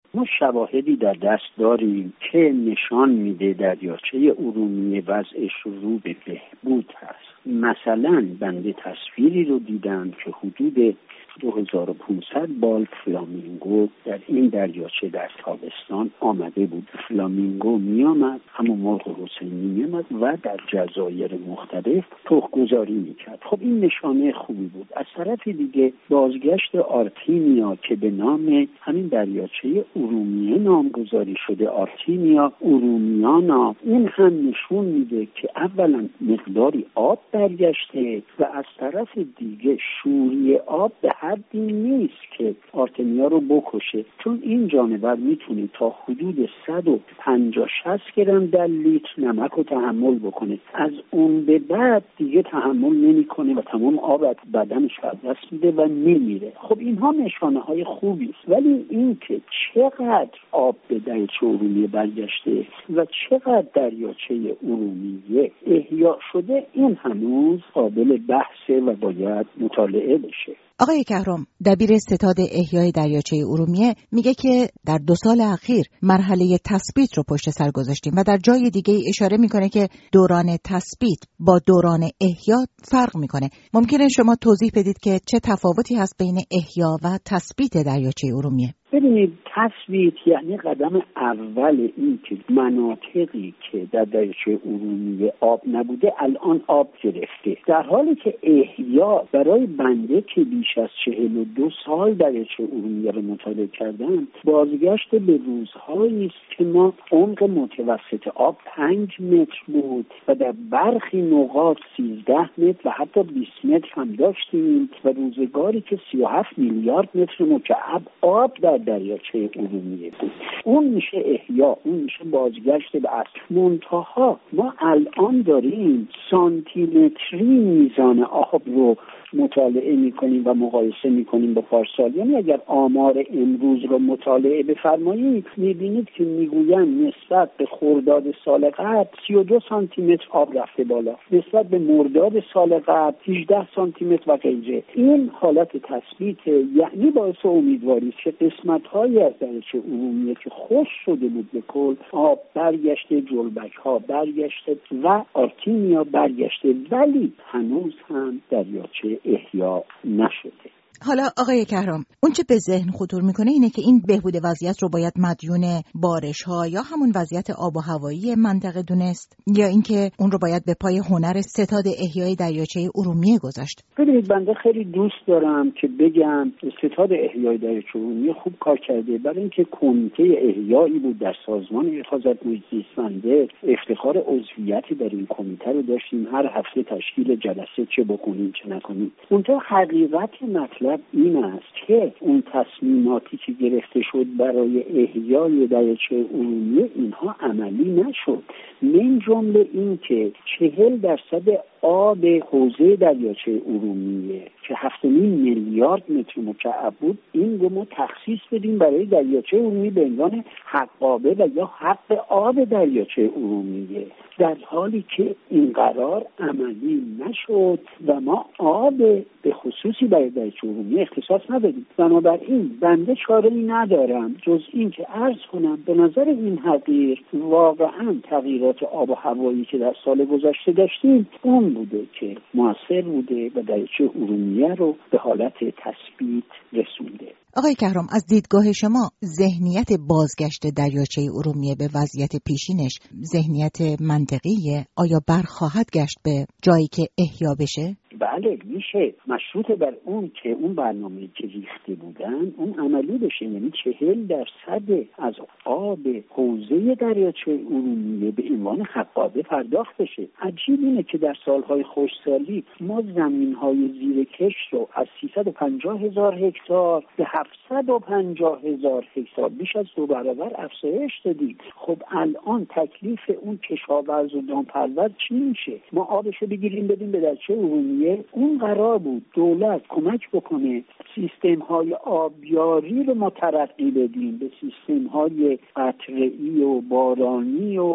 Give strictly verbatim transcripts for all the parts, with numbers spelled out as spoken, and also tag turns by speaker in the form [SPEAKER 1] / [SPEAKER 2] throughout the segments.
[SPEAKER 1] ما شواهدی در دست داریم که نشان میده دریاچه ارومیه وضعش رو به بهبود هست. مثلا بنده تصویری رو دیدم که حدود دو هزار و پانصد بال فلامینگو در این دریاچه در تابستان آمده بود. فلامینگو می آمد، همون مرغ حسینی می آمد و در جزایر مختلف تخم‌گذاری می کرد. خب این نشانه خوبی بود. از طرف دیگه بازگشت آرتیمیا که به نام همین دریاچه ارومیه نامگذاری شده، آرتیمیا ارومیانا، این هم نشون میده که اولا مقداری آب برگشته و از طرف دیگه شوری آب به حدی نیست که آرتمیا رو بکشه، چون این جانور میتونه تا حدود صد و پنجاه شصت گرم در لیتر نمک رو تحمل بکنه. از اون به بعد دیگه تحمل نمیکنه و تمام آب از بدنش از دست میده و میمیره. خب اینها نشانه های خوبی است، ولی این که چقدر آب به دریاچه ارومیه برگشته و چقدر دریاچه ارومیه احیا شده، این هنوز قابل بحثه و باید مطالعه بشه.
[SPEAKER 2] آقای کهرم، دبیر ستاد احیای دریاچه ارومیه میگه که در دو سال اخیر مرحله تثبیت رو پشت سر گذاشتیم و در جای دیگه اشاره میکنه که دوران تثبیت با دوران احیا فرق میکنه. ممکنه شما توضیح بدید که چه تفاوتی هست بین احیا و تثبیت دریاچه ارومیه؟
[SPEAKER 1] ببینید، تثبیت یعنی قدم اول این که مناطقی که در دریاچه ارومیه آب نبوده الان آب گرفته، در حالی که احیا برای بنده که بیش از چهل و دو سال دریاچه ارومیه رو مطالعه کردم، بازگشت به روزهایی است که ما عمق متوسط آب پنج متر بود و در برخی نقاط سیزده متر و حتی بیست متر هم داشتیم و روزگاری که سی و هفت میلیارد متر مکعب آب در دریاچه ارومیه بود. اون میشه احیا، اون میشه بازگشت به اصل. منتها ما الان داریم سانتیمتری میزان آب رو مطالعه میکنیم و مقایسه میکنیم با پارسال. یعنی اگر آمار امروز رو مطالعه بفرمایید میبینید که میگوین نسبت به خرداد سال قبل سی و دو سانتی متر آب رفته بالا، نسبت به مرداد سال قبل هجده سانتی متر و غیره. این حالت تثبیت، یعنی باعث امیدواری است که قسمت‌های از دریاچه ارومیه که خشک شده بود به کل آب برگشته، جلبک‌ها برگشته و آرتیمیا برگشته، ولی هنوز هم دریاچه احیا نشده.
[SPEAKER 2] حالا آقای کهرم، اون چه به ذهن خطور میکنه اینه که این بهبود وضعیت رو باید مدیون بارش ها یا همون وضعیت آب و هوایی منطقه دونست، یا اینکه اون رو باید به پای هنر ستاد احیای دریاچه ارومیه گذاشت؟
[SPEAKER 1] ببینید، بنده خیلی دوست دارم که بگم ستاد احیای دریاچه ارومیه خوب کار کرده، برای اینکه کمیته احیایی بود در سازمان حفاظت محیط زیست. بنده افتخار عضویتی در این کمیته رو داشتیم، هر هفته تشکیل جلسه چه بکنیم چه نکنیم. اونجا حقیقت مطلب این است که اون تصمیماتی که گرفته شد برای احیای دریاچه ارومیه اینها عملی نشد. من جمله این که چهل درصد آب حوزه دریاچه ارومیه که هفت و نیم میلیارد متر مکعب بود، این رو ما تخصیص بدیم برای دریاچه ارومیه به عنوان حقابه و یا حق آب دریاچه ارومیه، در حالی که این قرار عملی نشد و ما آب به خصوصی برای دریاچه ارومیه اختصاص ندادیم. بنابراین بنده چاره‌ای ندارم جز این که عرض کنم به نظر این حقیر واقعا تغییرات آب و هوایی که در سال گذشته داشتیم اون بوده که موثر بوده و دریاچه ارومیه رو به حالت تثبیت رسونده.
[SPEAKER 2] آقای کهرم، از دیدگاه شما ذهنیت بازگشت دریاچه ارومیه به وضعیت پیشینش ذهنیت منطقیه؟ آیا برخواهد گشت به جایی که احیا بشه؟
[SPEAKER 1] بله میشه، مشروط بر اون که اون برنامه‌ای که ریخته بودن اون عملی بشه، یعنی چهل درصد از آب حوزه دریاچه ارومیه به عنوان حقابه پرداخت بشه. عجیب اینه که در سالهای خشکسالی ما زمین‌های زیر کشت رو از سیصد و پنجاه هزار هکتار به هفتصد و پنجاه هزار هکتار بیش از دو برابر افزایش دادیم. خب الان تکلیف اون کشاورز و دامپرور چی میشه؟ ما آبشو بگیریم بدیم به دریاچه ارومیه؟ اون قرار بود دولت کمک بکنه سیستم های آبیاری رو ما ترقی بدیم به سیستم های قطره‌ای و بارانی و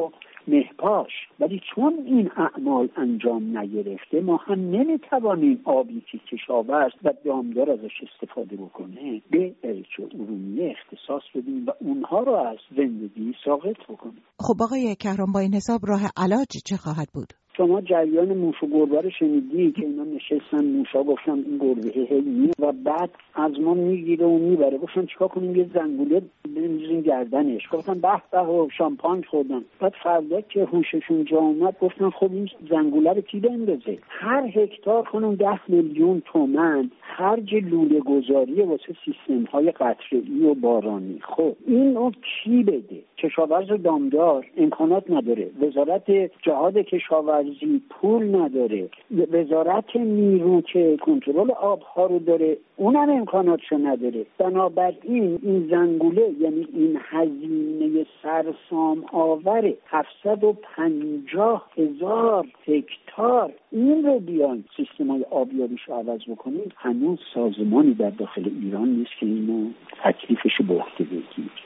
[SPEAKER 1] مهپاش. ولی چون این اعمال انجام نگرفته ما هم نمیتوانیم آبی که کشاورز و دامدار ازش استفاده بکنه به دریاچه ارومیه اختصاص بدیم و اونها رو از زندگی ساقط بکنیم.
[SPEAKER 2] خب آقای کهران، با این حساب راه علاج چه خواهد بود؟
[SPEAKER 1] شما جریان موش و گربه رو شنیدی که اینا نشستن، موشا گفتن این گربه هی میه و بعد از ما میگیره و میبره. گفتن چیکار کنیم؟ یه زنگوله بنزین گردنش. گفتن به به و شامپان خوردن. بعد فردا که هوششون جا اومد گفتن خب این زنگوله رو کی بندازه؟ هر هکتار خانم ده میلیون تومان خرج لوله گذاری واسه سیستم های قطره‌ای و بارانی. خب این رو کی بده؟ کشاورز و دامدار امکانات نداره، وزارت جهاد کشاورزی پول نداره، وزارت نیرو که کنترل آبها رو داره اونم امکاناتشو نداره. بنابراین این زنگوله یعنی این هزینه سرسام آوره هفتصد و پنجاه هزار هکتار، این رو بیان سیستم‌های آبیاریشو عوض بکنیم. هنوز سازمانی در داخل ایران نیست که اینو تکلیفشو به عهده بگیره.